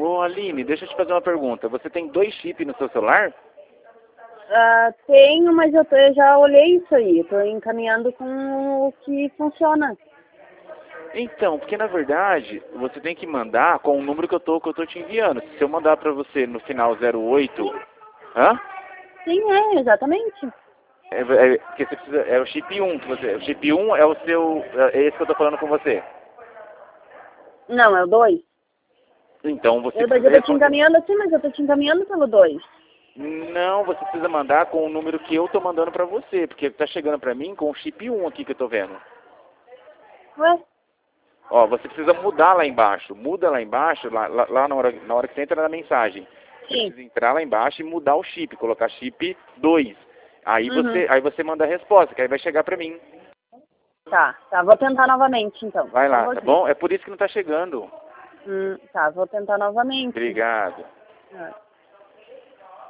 Ô Aline, deixa eu te fazer uma pergunta. Você tem 2 chips no seu celular? Tenho, mas eu já olhei isso aí. Eu tô encaminhando com o que funciona. Então, porque na verdade, você tem que mandar com o número que eu tô te enviando. Se eu mandar pra você no final 08... Hã? Sim, exatamente. Porque você precisa... É o chip 1 que você... O chip 1 é o seu... É esse que eu tô falando com você. Não, é o 2. Então, você Eu precisa tô te encaminhando assim, mas eu tô te encaminhando pelo 2. Não, você precisa mandar com o número que eu tô mandando pra você. Porque tá chegando pra mim com o chip 1 aqui que eu tô vendo. Ué? Ó, você precisa mudar lá embaixo. Muda lá embaixo, lá na hora que você entra na mensagem. Você Sim. precisa entrar lá embaixo e mudar o chip, colocar chip 2. Aí Uhum. você manda a resposta, que aí vai chegar pra mim. Tá, vou tentar novamente então. Vai Só um lá, tá pouquinho. bom? É por isso que não tá chegando. Tá, vou tentar novamente. Obrigado. Ah.